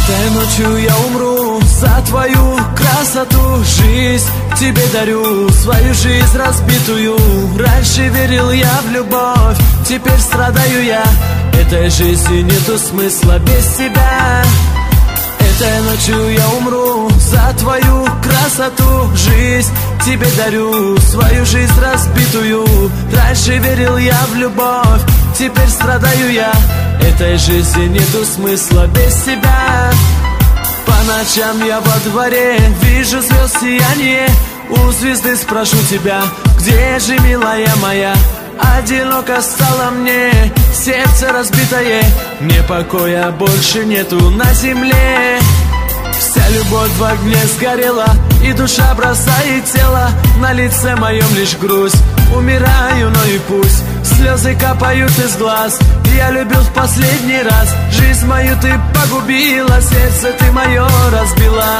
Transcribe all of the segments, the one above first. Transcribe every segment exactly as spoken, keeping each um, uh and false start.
Этой ночью я умру за твою красоту. Жизнь тебе дарю, свою жизнь разбитую. Раньше верил я в любовь, теперь страдаю я. Этой жизни нету смысла без тебя. Этой ночью я умру за твою красоту. Жизнь тебе дарю, свою жизнь разбитую. Раньше верил я в любовь, теперь страдаю я. Этой жизни нету смысла без тебя. По ночам я во дворе вижу звезд сияние. У звезды спрошу тебя, где же, милая моя? Одиноко стало мне, сердце разбитое. Мне покоя больше нету на земле. Вся любовь в огне сгорела, и душа бросает тело. На лице моем лишь грусть, умираю, но и пусть. Слезы капают из глаз, я любил в последний раз. Жизнь мою ты погубила, сердце ты мое разбила.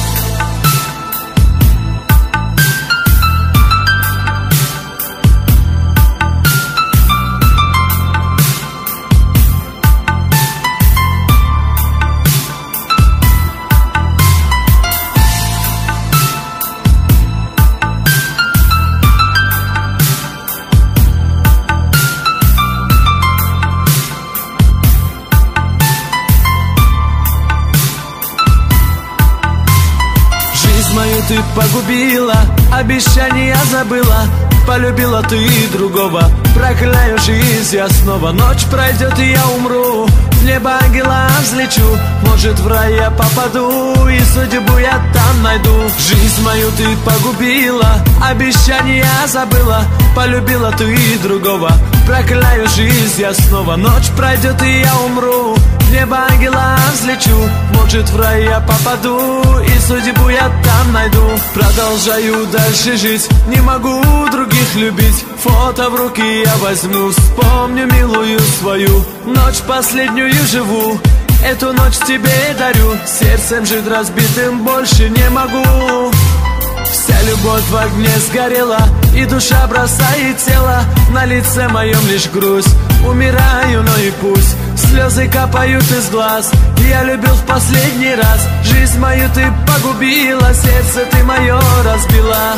Мою ты погубила, обещания забыла. Полюбила ты другого, прокляю жизнь я снова. Ночь пройдет и я умру, в небо ангела взлечу. Может в рай я попаду, и судьбу я там найду. Жизнь мою ты погубила, обещания забыла. Полюбила ты другого, прокляю жизнь я снова. Ночь пройдет и я умру, в небо ангела взлечу. Может в рай я попаду, и судьбу я там найду. Продолжаю дальше жить, не могу других любить. Фото в руки я возьму, вспомню милую свою. Ночь последнюю живу, эту ночь тебе дарю. Сердцем жить разбитым больше не могу. Вся любовь в огне сгорела, и душа бросает тело. На лице моем лишь грусть, умираю, но и пусть. Слезы капают из глаз, я любил в последний раз. Жизнь мою ты погубила, сердце ты мое разбила.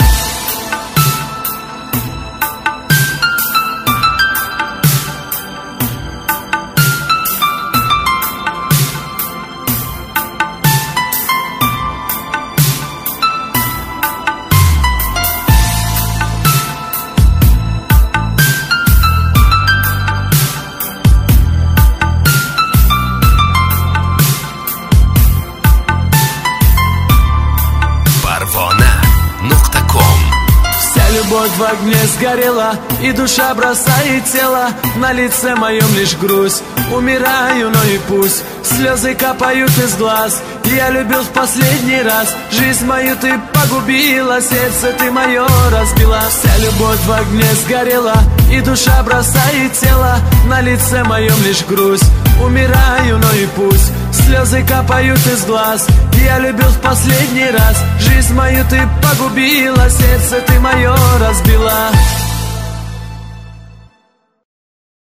Любовь в огне сгорела, и душа бросает тело. На лице моем лишь грусть, умираю, но и пусть. Слезы капают из глаз, я любил в последний раз. Жизнь мою ты погубила, сердце ты мое разбила. Вся любовь в огне сгорела, и душа бросает тело. На лице моем лишь грусть, умираю, но и пусть. Слезы капают из глаз, я любил в последний раз. Жизнь мою ты погубила, сердце ты мое разбила.